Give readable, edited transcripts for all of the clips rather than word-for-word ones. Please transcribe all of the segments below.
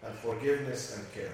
and forgiveness and care.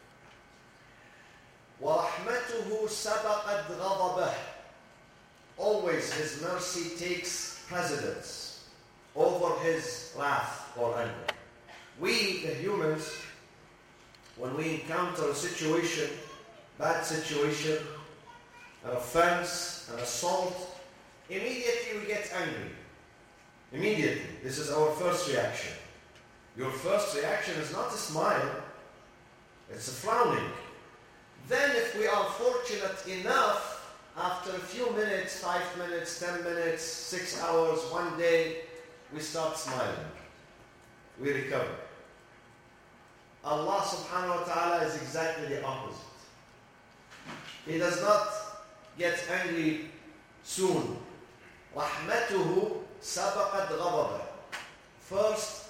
وَرَحْمَتُهُ سَبَقَتْ غَضَبَهُ. Always His mercy takes precedence over His wrath or anger. We, the humans, when we encounter a situation, bad situation, an offense, an assault, immediately we get angry. Immediately. This is our first reaction. Your first reaction is not a smile, it's a frowning. Then if we are fortunate enough, after a few minutes, 5 minutes, 10 minutes, 6 hours, 1 day, we start smiling. We recover. Allah subhanahu wa ta'ala is exactly the opposite. He does not get angry soon. رَحْمَتُهُ سَبَقَتْ غَضَبَهُ. First,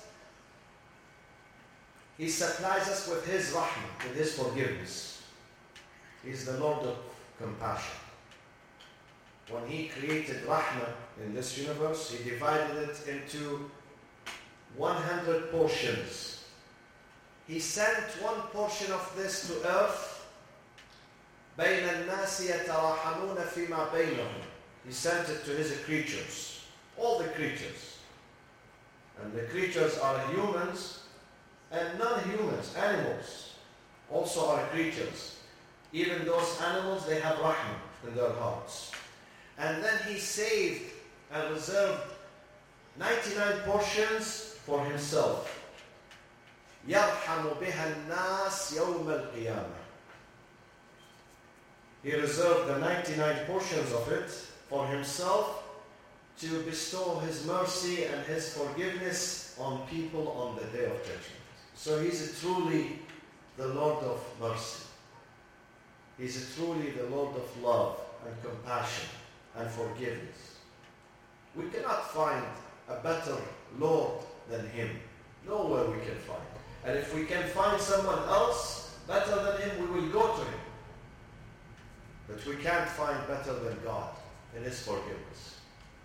He supplies us with His rahmah, with His forgiveness. He is the Lord of compassion. When He created rahmah in this universe, He divided it into 100 portions. He sent one portion of this to earth. بَيْنَ النَّاسِ يَتَرَحَمُونَ فِي مَا بَيْنَهُم. He sent it to His creatures, all the creatures. And the creatures are humans and non-humans, animals also are creatures. Even those animals, they have rahmah in their hearts. And then He saved and reserved 99 portions for Himself. يَرْحَمُ بِهَا النَّاسِ يَوْمَ الْقِيَامَةِ. He reserved the 99 portions of it for Himself to bestow His mercy and His forgiveness on people on the Day of Judgment. So He's truly the Lord of mercy. He's truly the Lord of love and compassion and forgiveness. We cannot find a better Lord than Him. Nowhere we can find. And if we can find someone else better than Him, we will go to Him. But we can't find better than God in His forgiveness.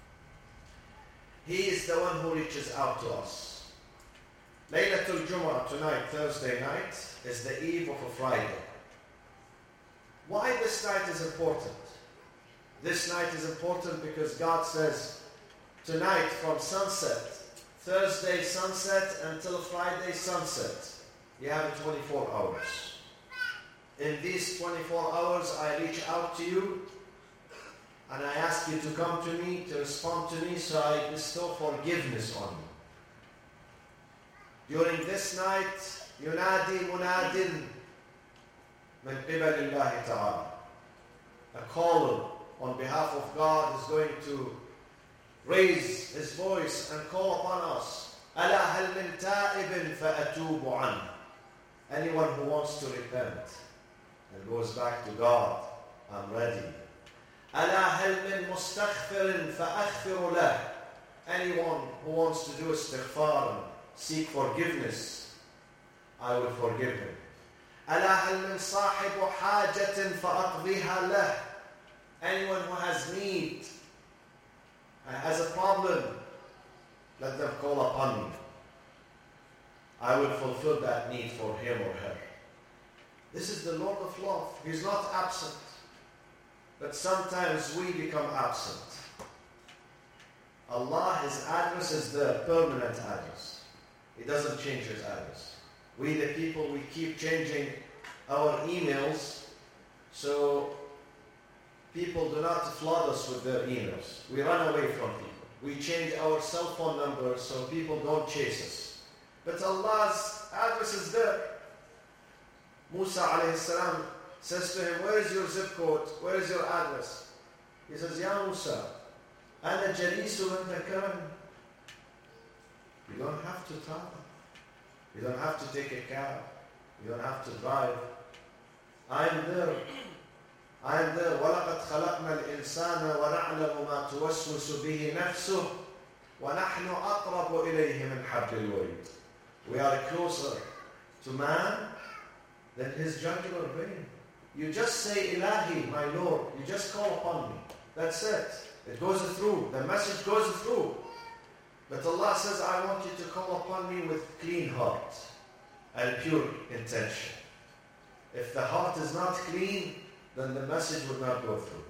He is the one who reaches out to us. Laylatul Jumu'ah tonight, Thursday night, is the eve of a Friday. Why this night is important? This night is important because God says, tonight from sunset, Thursday sunset until Friday sunset, you have 24 hours. In these 24 hours, I reach out to you and I ask you to come to me, to respond to me, so I bestow forgiveness on you. During this night, ينادي مناد من قبل الله تعالى. A caller on behalf of God is going to raise his voice and call upon us. ألا هل من تائب فأتوب عنه. Anyone who wants to repent and goes back to God, I'm ready. ألا هل من مستغفر فأغفر له. Anyone who wants to do istighfar and seek forgiveness, I will forgive him. ألا هل من صاحب حاجة فأقضيها له. Anyone who has need and has a problem, let them call upon me. I will fulfill that need for him or her. This is the Lord of love. He's not absent. But sometimes we become absent. Allah, His address is the permanent address. He doesn't change His address. We the people, we keep changing our emails so people do not flood us with their emails. We run away from people. We change our cell phone numbers so people don't chase us. But Allah's address is there. Musa alayhi salam says to him, where is your zip code? Where is your address? He says, Ya Musa, أنا جليس مكان. You don't have to travel. You don't have to take a cab. You don't have to drive. I'm there. I'm there. وَلَقَدْ خَلَقْنَا الْإِنسَانَ وَنَعْلَمُ مَا تُوَسْوِسُ بِهِ نَفْسُهُ وَنَحْنُ أَقْرَبُ إِلَيْهِ مِنْ حَبْلِ الْوَرِيدِ. We are closer to man than his jugular vein. You just say, Ilahi, my Lord. You just call upon me. That's it. It goes through. The message goes through. But Allah says, I want you to call upon me with clean heart and pure intention. If the heart is not clean, then the message would not go through.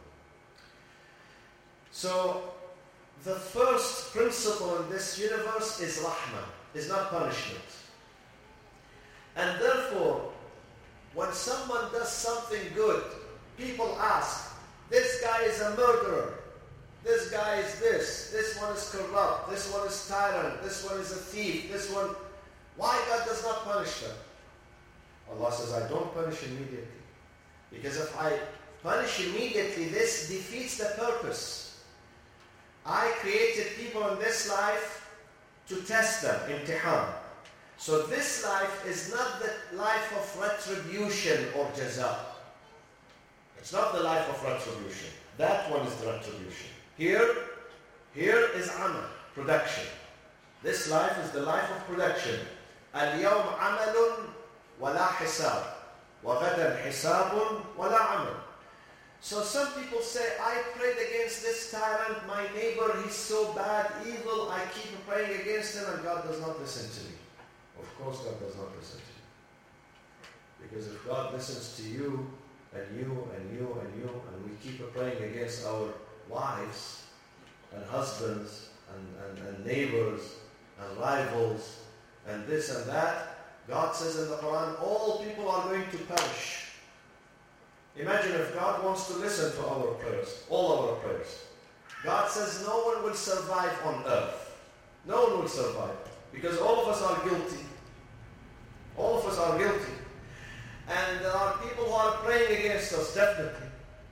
So, the first principle in this universe is rahmah, is not punishment. And therefore, when someone does something good, people ask, this guy is a murderer, this guy is this one is corrupt, this one is tyrant, this one is a thief, this one... Why God does not punish them? Allah says, I don't punish immediately. Because if I punish immediately, this defeats the purpose. I created people in this life to test them, imtihan. So this life is not the life of retribution or jaza. It's not the life of retribution. That one is the retribution. Here is amal, production. This life is the life of production. اليوم عمل ولا حساب وغدا حساب ولا عمل. So some people say, I prayed against this tyrant, my neighbor, he's so bad, evil, I keep praying against him and God does not listen to me. Of course God does not listen to you. Because if God listens to you, and you, and you, and you, and we keep praying against our wives, and husbands, and neighbors, and rivals, and this and that, God says in the Quran, all people are going to perish. Imagine if God wants to listen to our prayers, all our prayers. God says no one will survive on earth. No one will survive. Because all of us are guilty. All of us are guilty. And there are people who are praying against us, definitely.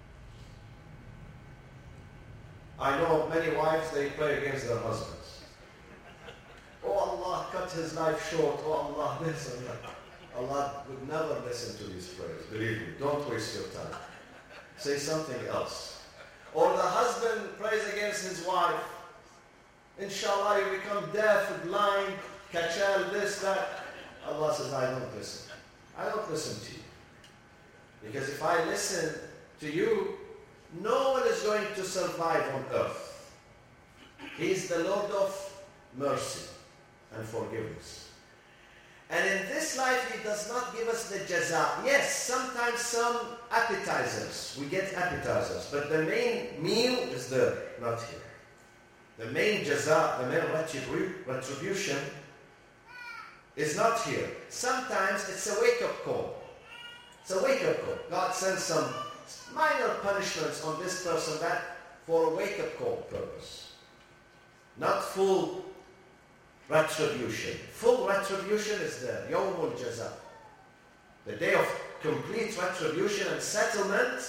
I know of many wives, they pray against their husbands. Oh Allah, cut his life short. Oh Allah, this and that. Allah would never listen to these prayers. Believe me, don't waste your time. Say something else. Or the husband prays against his wife. Inshallah, you become deaf, blind, kachal, this, that. Allah says, I don't listen. I don't listen to you. Because if I listen to you, no one is going to survive on earth. He is the Lord of mercy and forgiveness. And in this life, He does not give us the jaza. Yes, sometimes some appetizers. We get appetizers. But the main meal is there, not here. The main jaza, the main retribution is not here. Sometimes it's a wake-up call. It's a wake-up call. God sends some minor punishments on this person that for a wake-up call purpose. Not full retribution. Full retribution is there. Yawmul Jaza. The day of complete retribution and settlement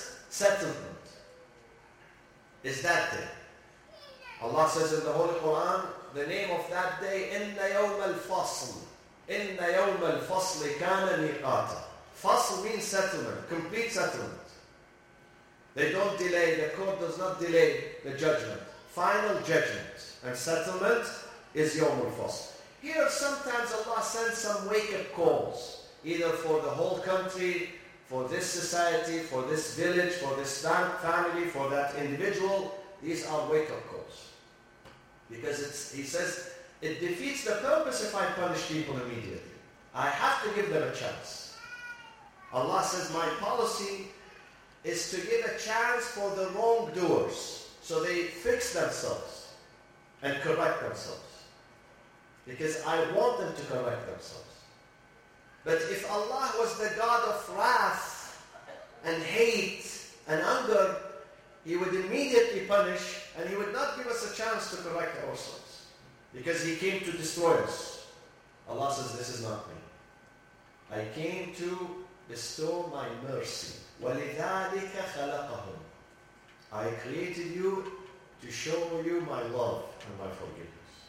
is that day. Allah says in the Holy Quran, the name of that day, Inna yawm al-fasl. Inna yawm al-fasl kana miqata. Fasl means settlement, complete settlement. They don't delay, the court does not delay the judgment. Final judgment and settlement is Yawm al-Fasl. Here sometimes Allah sends some wake-up calls, either for the whole country, for this society, for this village, for this family, for that individual. These are wake-up calls. Because He says, it defeats the purpose if I punish people immediately. I have to give them a chance. Allah says, my policy is to give a chance for the wrongdoers, so they fix themselves and correct themselves. Because I want them to correct themselves. But if Allah was the God of wrath and hate and anger, He would immediately punish and He would not give us a chance to correct ourselves. Because He came to destroy us. Allah says, this is not me. I came to bestow my mercy. وَلِذَلِكَ خَلَقَهُمْ. I created you to show you my love and my forgiveness.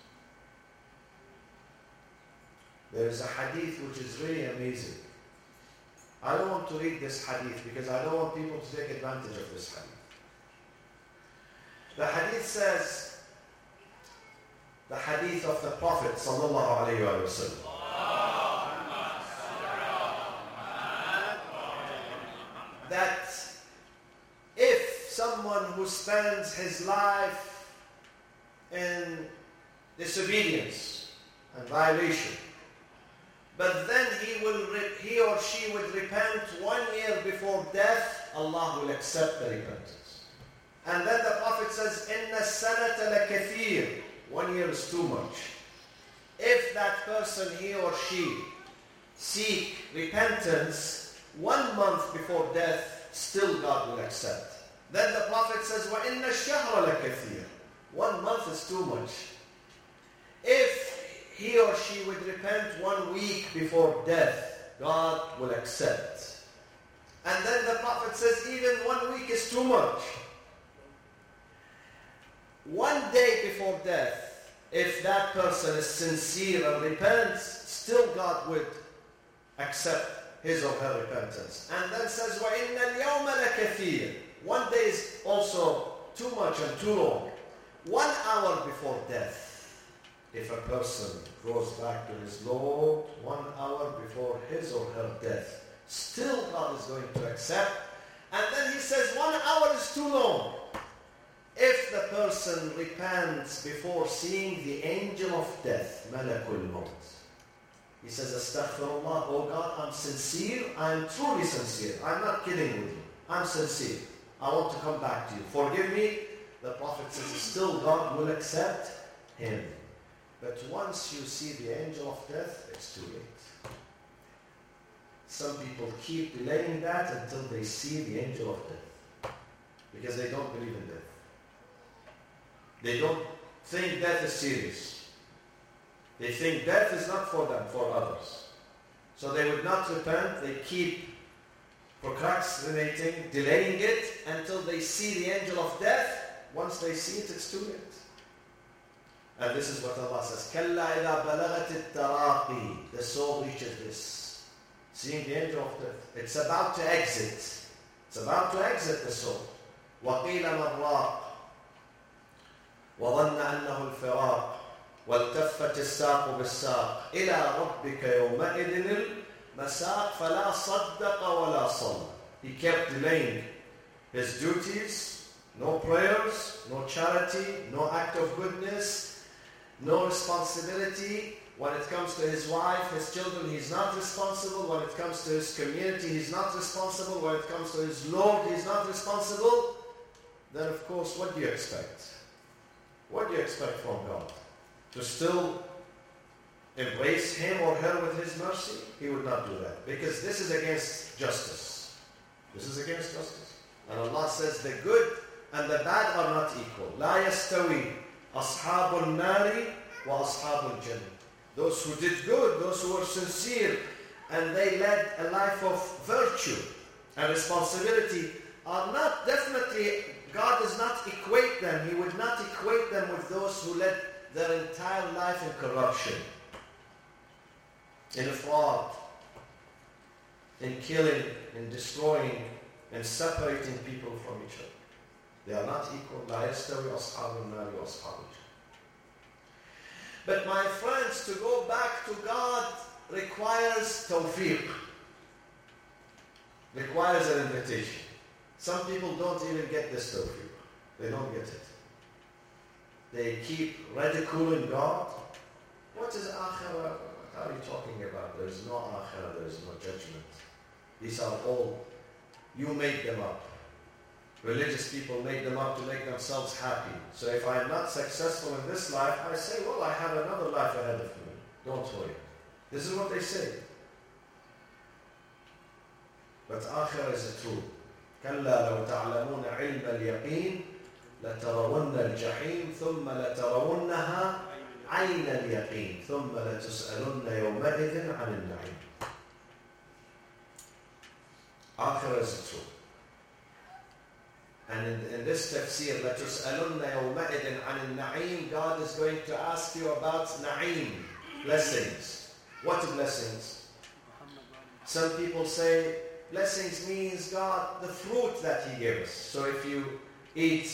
There is a hadith which is really amazing. I don't want to read this hadith because I don't want people to take advantage of this hadith. The hadith says, the hadith of the Prophet sallallahu alayhi wa sallam. That if someone who spends his life in disobedience and violation, but then he he or she would repent 1 year before death, Allah will accept the repentance. And then the Prophet says, إِنَّ السَّنَةَ لَكَثِيرٌ. 1 year is too much. If that person, he or she, seek repentance 1 month before death, still God will accept. Then the Prophet says, وَإِنَّ الشَّهْرَ لَكَثِيرٌ. 1 month is too much. If he or she would repent 1 week before death, God will accept. And then the Prophet says, even 1 week is too much. 1 day before death, if that person is sincere and repents, still God would accept his or her repentance. And then says, وَإِنَّ الْيَوْمَ لَكَثِيرٌ. 1 day is also too much and too long. 1 hour before death, if a person goes back to his Lord 1 hour before his or her death, still God is going to accept. And then he says 1 hour is too long. If the person repents before seeing the angel of death, Malakul Maut, he says, Astaghfirullah, oh God, I'm sincere, I'm truly sincere. I'm not kidding with you. I'm sincere. I want to come back to you. Forgive me. The Prophet says, still God will accept him. But once you see the angel of death, it's too late. Some people keep delaying that until they see the angel of death, because they don't believe in death. They don't think death is serious. They think death is not for them, for others. So they would not repent. They keep procrastinating, delaying it until they see the angel of death. Once they see it, it's too late. And this is what Allah says, كَلَّا إِذَا بَلَغَتِ التَّرَاقِي. The soul reaches this. Seeing the angel of death. It's about to exit. It's about to exit the soul. وَقِيلَ مَرَّاقٍ وَظَنَّ أَنَّهُ الْفِرَاقِ وَالْتَفَّتِ السَّاقُ بِالسَّاقِ إِلَىٰ رَبِّكَ يَوْمَئِذٍ الْمَسَاقِ فَلَا صَدَّقَ وَلَا صَلَّى. He kept delaying his duties, no prayers, no charity, no act of goodness, no responsibility. When it comes to his wife, his children, he's not responsible. When it comes to his community, he's not responsible. When it comes to his Lord, he's not responsible. Then of course, what do you expect? What do you expect from God? To still embrace him or her with his mercy? He would not do that. Because this is against justice. This is against justice. And Allah says the good and the bad are not equal. لا يستوي أصحاب النار وأصحاب الجنة. Those who did good, those who were sincere, and they led a life of virtue and responsibility are not definitely, God does not equate them. He would not equate them with those who led their entire life in corruption, in fraud, in killing, in destroying, and separating people from each other. They are not equal. لا يستوي أصحاب النار وأصحاب الجنة. But my friends, to go back to God requires tawfiq, requires an invitation. Some people don't even get this tawfiq. They don't get it. They keep ridiculing God. What is akhirah? What are you talking about? There is no akhirah, there is no judgment. These are all, you make them up. Religious people make them up to make themselves happy. So if I'm not successful in this life, I say, well, I have another life ahead of me. Don't worry. This is what they say. But akhirah is the truth. كَلَّا لَوْ تَعْلَمُونَ عِلْمَ الْيَقِينِ لَتَرَوُنَّ الْجَحِيمِ ثُمَّ لَتَرَوُنَّهَا عَيْنَ الْيَقِينِ ثُمَّ لَتُسْأَلُنَّ يَوْمَئِذٍ عَنِ النَّعِيمِ. Akhirah is the truth. And in this tafsir, لَتُسْأَلُنَّ يَوْمَئِذٍ عَنِ النَّعِيمِ, God is going to ask you about na'im, blessings. What blessings? Some people say, blessings means God, the fruit that He gives. So if you eat,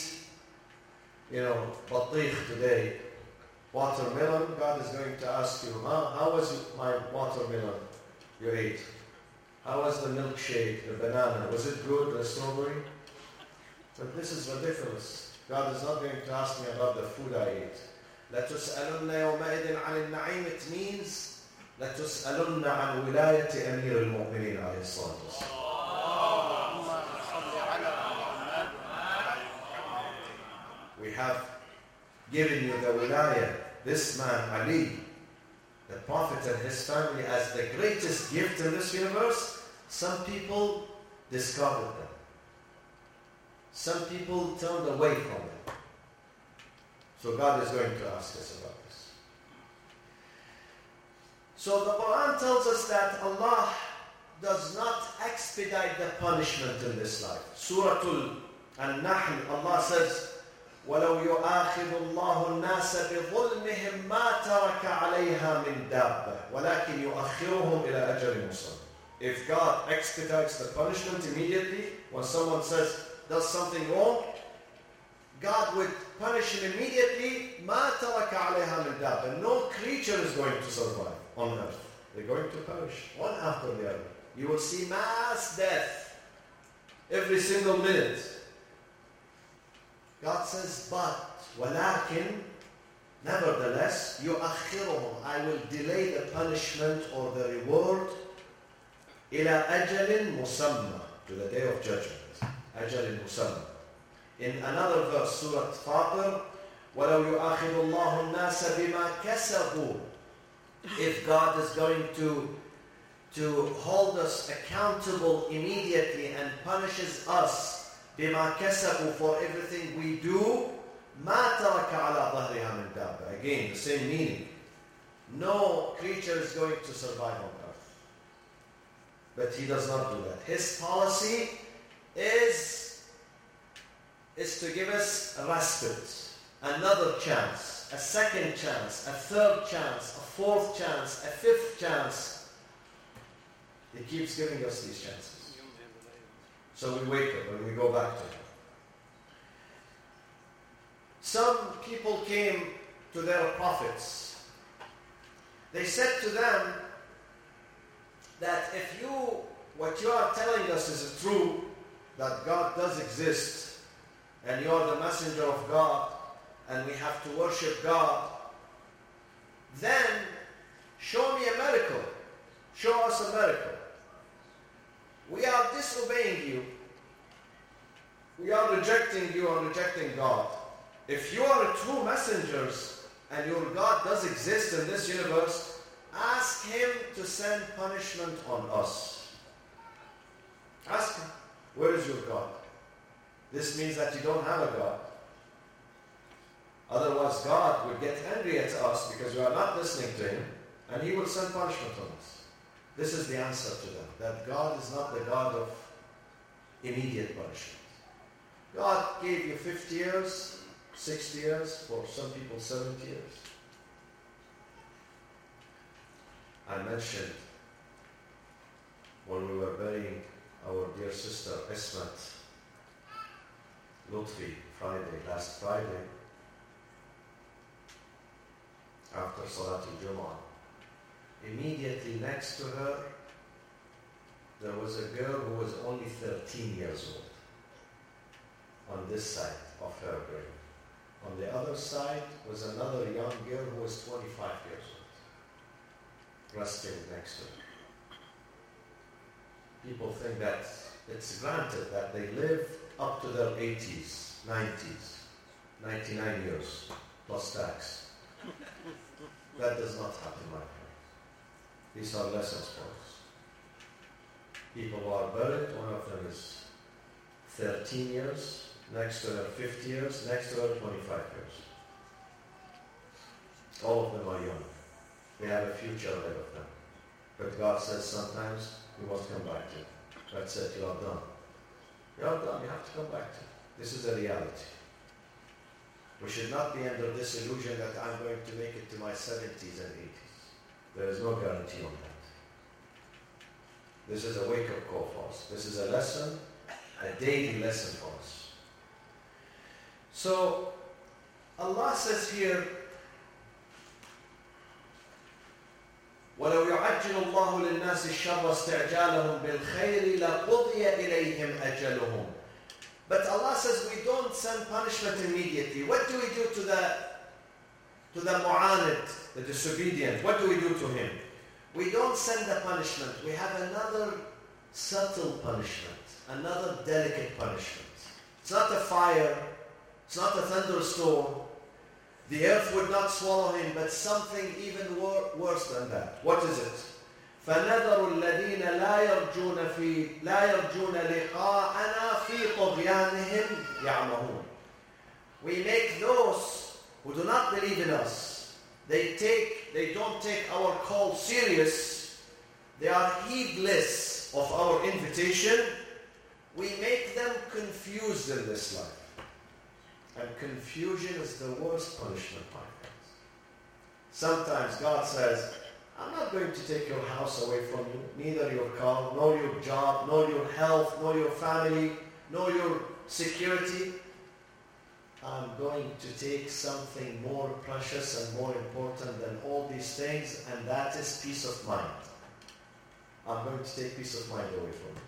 batikh today, watermelon, God is going to ask you, how was my watermelon you ate? How was the milkshake, the banana? Was it good, the strawberry? But this is ridiculous. God is not going to ask me about the food I ate. لَتُسْأَلُنَّ يَوْمَئِذٍ عَنِ النَّعِيمِ. It means لتسألن عن ولاية أمير المؤمنين عليه الصلاة والسلام. We have given you the wilayah, this man Ali, the Prophet and his family, as the greatest gift in this universe. Some people discarded them. Some people turned away from them. So God is going to ask us about this. So the Quran tells us that Allah does not expedite the punishment in this life. Surah Al-Nahl, Allah says, وَلَوْ يُؤَاخِذُ اللَّهُ النَّاسَ بِظُلْمِهِمْ مَا تَرَكَ عَلَيْهَا مِنْ دَابَّةٍ وَلَكِنْ يُؤَخِّرُهُمْ إِلَى أَجَلٍ مُّسَمًّى. If God expedites the punishment immediately, when someone does something wrong, God would punish him immediately. مَا تَرَكَ عَلَيْهَا مِنْ دَابَّةٍ. No creature is going to survive on earth. They're going to perish, one after the other. You will see mass death every single minute. God says, but, وَلَكِنْ, nevertheless, يُؤَخِّرُهُمْ, I will delay the punishment or the reward إِلَى أَجَلٍ مُسَمَّى, to the day of judgment. أَجَلٍ مُسَمَّى. In another verse, Surah Fatir, وَلَوْ يُؤَخِذُ اللَّهُ النَّاسَ بِمَا كَسَبُوا. If God is going to hold us accountable immediately and punishes us بِمَا كَسَبُوا, for everything we do, مَا تَرَكَ عَلَى ظَهْرِهَا مِنْ دَابَّةٍ. Again, the same meaning. No creature is going to survive on earth. But He does not do that. His policy is to give us a respite, another chance, a second chance, a third chance, a fourth chance, a fifth chance. He keeps giving us these chances. So we wake up and we go back to Him. Some people came to their prophets. They said to them that if what you are telling us is true, that God does exist, and you are the messenger of God, and we have to worship God, then show me a miracle. Show us a miracle. We are disobeying you. We are rejecting you and rejecting God. If you are true messengers and your God does exist in this universe, ask Him to send punishment on us. Ask Him, where is your God? This means that you don't have a God. Otherwise, God would get angry at us because we are not listening to Him, and He will send punishment on us. This is the answer to them, that God is not the God of immediate punishment. God gave you 50 years, 60 years, for some people 70 years. I mentioned when we were burying our dear sister Ismat Lutfi last Friday, after Salat al-Jumu'ah, immediately next to her, there was a girl who was only 13 years old on this side of her grave. On the other side was another young girl who was 25 years old, resting next to her. People think that it's granted that they live up to their 80s, 90s, 99 years, plus tax. That does not happen, my friend. These are lessons for us. People who are buried, one of them is 13 years, next to her 50 years, next to her 25 years. All of them are young. They have a future ahead of them. But God says sometimes you must come back to it. That's it, you are done. You are done, you have to come back to it. This is a reality. We should not be under this illusion that I'm going to make it to my 70s and 80s. There is no guarantee on that. This is a wake-up call for us. This is a lesson, a daily lesson for us. So, Allah says here, وَلَوْ يُعَجِّلُ اللَّهُ لِلنَّاسِ الشَّرَّ اسْتِعْجَالَهُمْ بِالْخَيْرِ لَقُضِيَ إِلَيْهِمْ أَجَلُهُمْ. But Allah says we don't send punishment immediately. What do we do to the mu'anid, the disobedient? What do we do to him? We don't send a punishment. We have another subtle punishment, another delicate punishment. It's not a fire. It's not a thunderstorm. The earth would not swallow him, but something even worse than that. What is it? فَنَذَرُ الَّذِينَ لَا يَرْجُونَ لِقَاءَنَا فِي طُغْيَانِهِمْ يَعْمَهُونَ. We make those who do not believe in us, they don't take our call serious, they are heedless of our invitation, we make them confused in this life. And confusion is the worst punishment, my friends. Sometimes God says, I'm not going to take your house away from you, neither your car, nor your job, nor your health, nor your family, nor your security. I'm going to take something more precious and more important than all these things, and that is peace of mind. I'm going to take peace of mind away from you.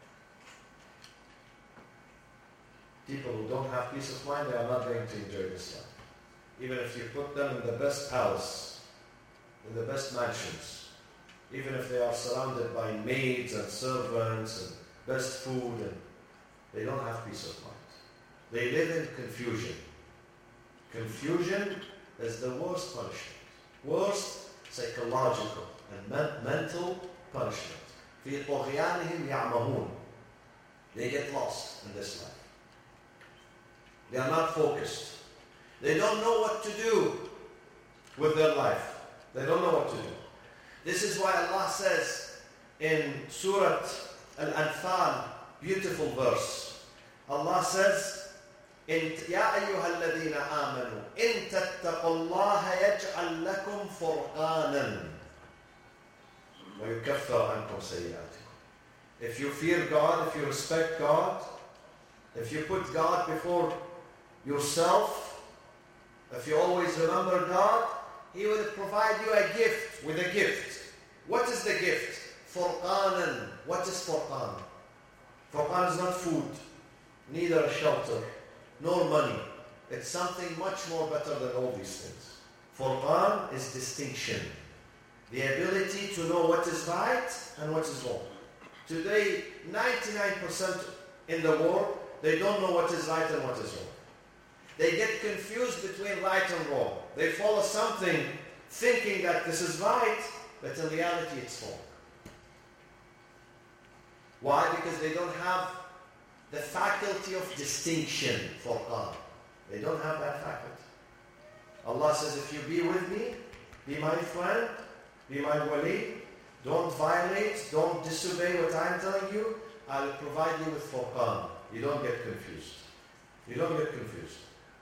People who don't have peace of mind, they are not going to enjoy this life. Even if you put them in the best palace, in the best mansions, even if they are surrounded by maids and servants and best food, and they don't have peace of mind. They live in confusion. Confusion is the worst punishment. Worst psychological and mental punishment. فِي طُغْيَانِهِمْ يَعْمَهُونَ. They get lost in this life. They are not focused. They don't know what to do with their life. They don't know what to do. This is why Allah says in Surah Al-Anfal, beautiful verse. Allah says, يا أيها الذين آمنوا إن تتقوا الله يجعل لكم فرقانا ويكفر عنكم سيئاتكم. If you fear God, if you respect God, if you put God before yourself, if you always remember God, He will provide you a gift with a gift. What is the gift? Furqanan. What is Furqan? Furqan is not food, neither a shelter, nor money. It's something much more better than all these things. Furqan is distinction. The ability to know what is right and what is wrong. Today, 99% in the world, they don't know what is right and what is wrong. They get confused between right and wrong. They follow something thinking that this is right, but in reality it's wrong. Why? Because they don't have the faculty of distinction for God. They don't have that faculty. Allah says, if you be with me, be my friend, be my wali, don't violate, don't disobey what I'm telling you, I will provide you with furqan. You don't get confused. You don't get confused.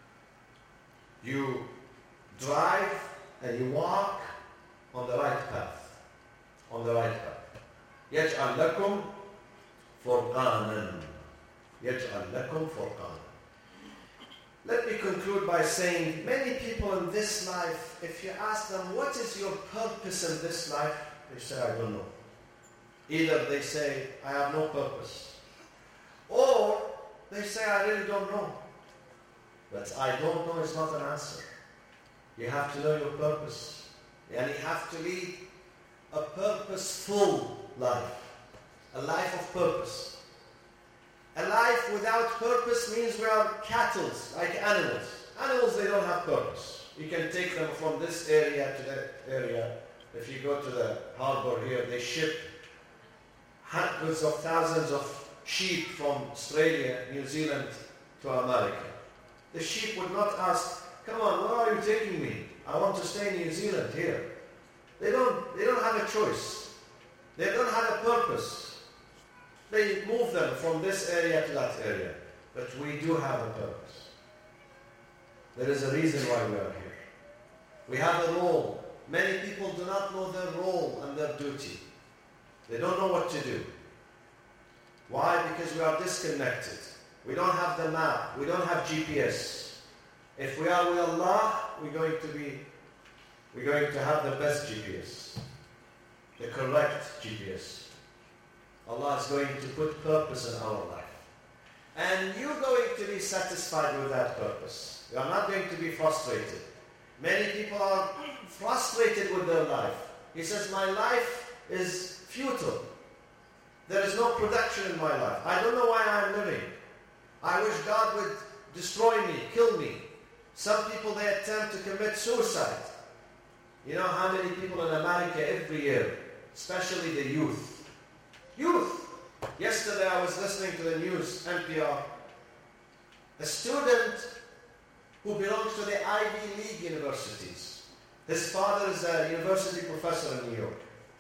You drive and you walk on the right path. On the right path. يَجْعَلْ لَكُمْ فُرْقَانًا. يَجْعَلْ لَكُمْ فُرْقَانًا. Let me conclude by saying, many people in this life, if you ask them, what is your purpose in this life? They say, I don't know. Either they say, I have no purpose. Or they say, I really don't know. But I don't know is not an answer. You have to know your purpose. And you have to lead a purposeful life. A life of purpose. A life without purpose means we are cattle, like animals. Animals, they don't have purpose. You can take them from this area to that area. If you go to the harbor here, they ship hundreds of thousands of sheep from Australia, New Zealand to America. The sheep would not ask, come on, where are you taking me? I want to stay in New Zealand here. They don't have a choice. They don't have a purpose. They move them from this area to that area. But we do have a purpose. There is a reason why we are here. We have a role. Many people do not know their role and their duty. They don't know what to do. Why? Because we are disconnected. We don't have the map. We don't have GPS. If we are with Allah, we're going to have the best GPS. The correct GPS. Allah is going to put purpose in our life. And you're going to be satisfied with that purpose. You are not going to be frustrated. Many people are frustrated with their life. He says, my life is futile. There is no production in my life. I don't know why I'm living. I wish God would destroy me, kill me. Some people, they attempt to commit suicide. You know how many people in America every year, especially the youth. Youth! Yesterday I was listening to the news, NPR. A student who belongs to the Ivy League universities. His father is a university professor in New York.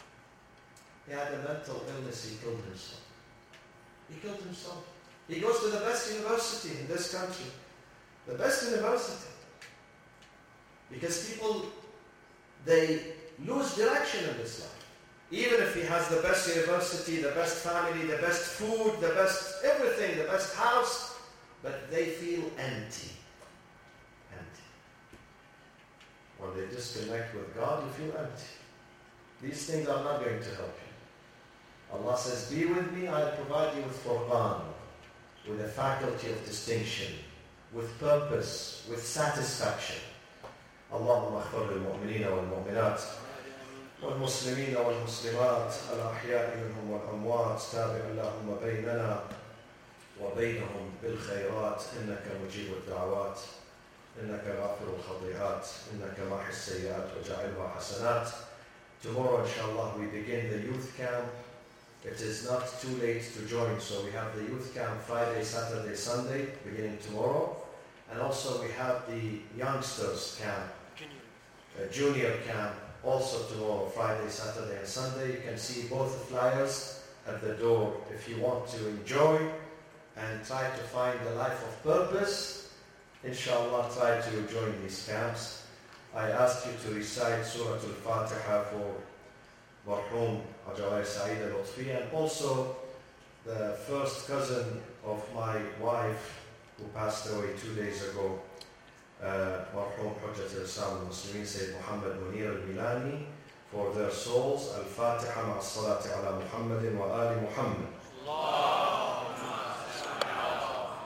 He had a mental illness, he killed himself. He killed himself. He goes to the best university in this country. The best university. Because people, they lose direction in this life. Even if he has the best university, the best family, the best food, the best everything, the best house, but they feel empty. Empty. When they disconnect with God, you feel empty. These things are not going to help you. Allah says, be with me, I'll provide you with Qur'an, with a faculty of distinction, with purpose, with satisfaction. اللهم اغفر للمؤمنين والمؤمنات والمسلمين والمسلمات الأحياء منهم والأموات تابع اللهم بيننا وبينهم بالخيرات إنك مجيب الدعوات إنك غافر الخطيئات إنك ماحي السيئات وجعلها حسنات. Tomorrow, inshallah, we begin the youth camp. It is not too late to join, so we have the youth camp Friday, Saturday, Sunday, beginning tomorrow. And also we have the youngsters camp, junior camp, also tomorrow, Friday, Saturday, and Sunday. You can see both the flyers at the door if you want to enjoy and try to find a life of purpose. Inshallah, try to join these camps. I ask you to recite Surah Al-Fatiha for Marhum Ajawai Saeed Al-Lutfi, and also the first cousin of my wife who passed away 2 days ago, Marhum Hujjat al-Islam al-Muslimin Sayyid Muhammad Munir al-Milani, for their souls. Al-Fatiha ma'as salati ala Muhammadin wa ali Muhammad.